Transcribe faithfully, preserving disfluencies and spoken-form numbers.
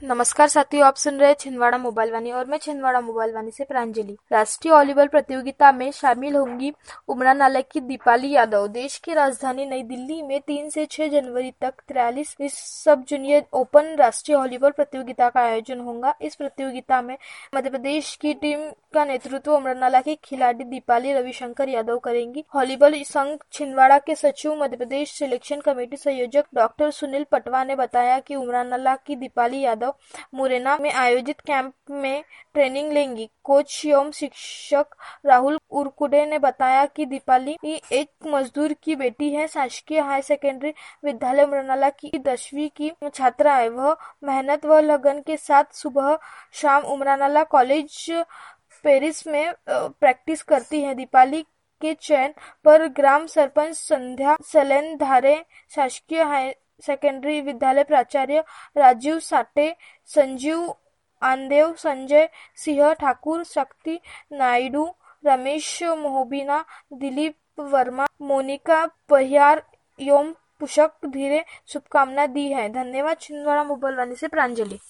नमस्कार साथियों, आप सुन रहे हैं छिंदवाड़ा मोबाइल वाणी और मैं छिंदवाड़ा मोबाइल वाणी से प्रांजलि। राष्ट्रीय वॉलीबॉल प्रतियोगिता में शामिल होंगी उमरानाला की दीपाली यादव। देश की राजधानी नई दिल्ली में तीन से छह जनवरी तक तिरालीस सब जूनियर ओपन राष्ट्रीय वॉलीबॉल प्रतियोगिता का आयोजन होगा। इस प्रतियोगिता में मध्य प्रदेश की टीम का नेतृत्व उमरानाला की खिलाड़ी दीपाली रविशंकर यादव करेंगी। वॉलीबॉल संघ छिंदवाड़ा के सचिव, मध्य प्रदेश सिलेक्शन कमेटी संयोजक डॉक्टर सुनील पटवा ने बताया कि उमरानाला की दीपाली यादव मुरैना में आयोजित कैंप में ट्रेनिंग लेंगी। कोच एवं शिक्षक राहुल उरकुडे ने बताया कि दीपाली एक मजदूर की बेटी है। शासकीय हाई सेकेंडरी विद्यालय उमरानाला की दसवीं की छात्रा है। वह मेहनत व लगन के साथ सुबह शाम उमरानाला कॉलेज पेरिस में प्रैक्टिस करती है। दीपाली के चयन पर ग्राम सरपंच संध्या सलेनधारे, शासकीय हाई सेकेंडरी विद्यालय प्राचार्य राजीव साटे, संजीव आंदेव, संजय सिंह ठाकुर, शक्ति नायडू, रमेश मोहबिना, दिलीप वर्मा, मोनिका पहियार एवं पुष्पक धीरे शुभकामनाएं दी है। धन्यवाद। छिंदवाड़ा मोबाइल वाणी से प्रांजलि।